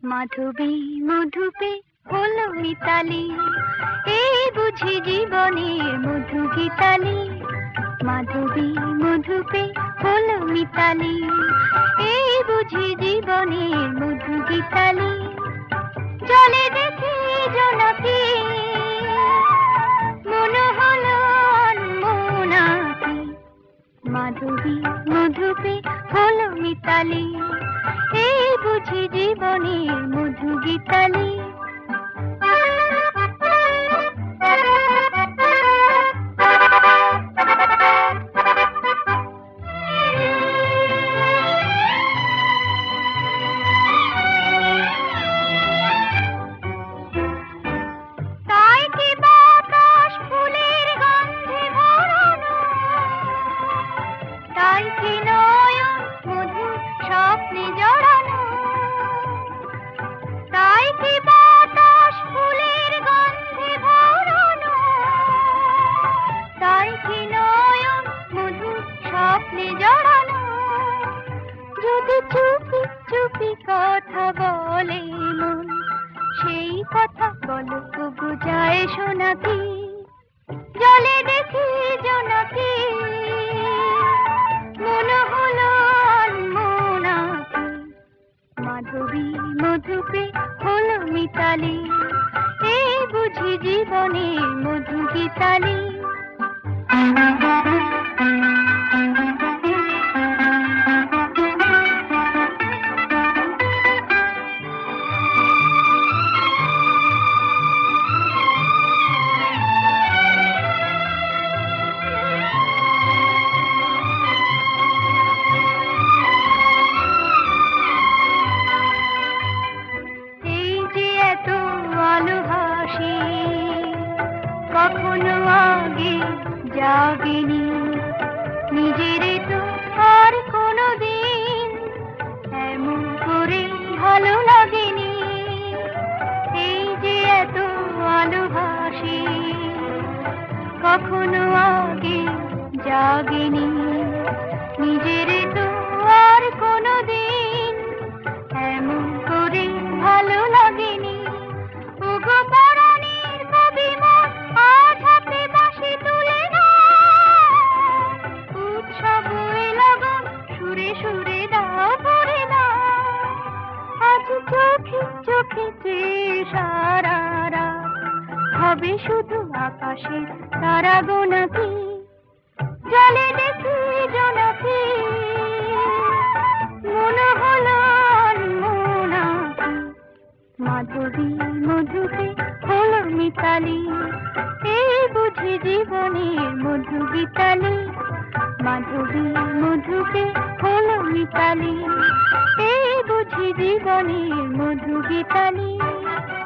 মাধবী মধুপে হলো মিতালি, এই বুঝি জীবনের মধু গীতালি। মাধবী মধুপে হলো মিতালি, এই বুঝি জীবনের মধু গীতালি। জলে দেখি জোনাকি, মনে হলো আনমনাকি। মাধবী মধুপে হলো মিতালি, এই বুঝি জীবনের মধু গীতালি। চুপি চুপি কথা বলে মন, সেই কথা গল্প বুঝায় শোনাকি। জলে দেখি জোনাকি, মনে হলো আনমনাকি। মাধবী মধুপে হলো মিতালি, এই বুঝি জীবনের মধু গীতালি। কখনো আগে জাগেনি, নিজের তো আর কোনোদিন এমন করে ভালো লাগেনি। এই যে এত ভালোবাসি, কখনো আগে জাগেনি, নিজের তো আর কোনোদিন এমন করে ভালো লাগেনি। ওগো পরাণের কবি মন, আজ হাতে বাঁশি তুলে না, উৎসব লগন সুরে সুরে দাও ভরে না। আজ চোখে চোখে চেয়ে সারা রাত হবে শুধু আকাশের তারা গোনাকি। জলে দেখি জোনাকি, মনে হলো আনমনাকি। মাধবী মধুপে হলো মিতালি, এই বুঝি জীবনের মধু গীতালি। মাধবী মধুপে হলো মিতালি, এই বুঝি জীবনের মধু গীতালি।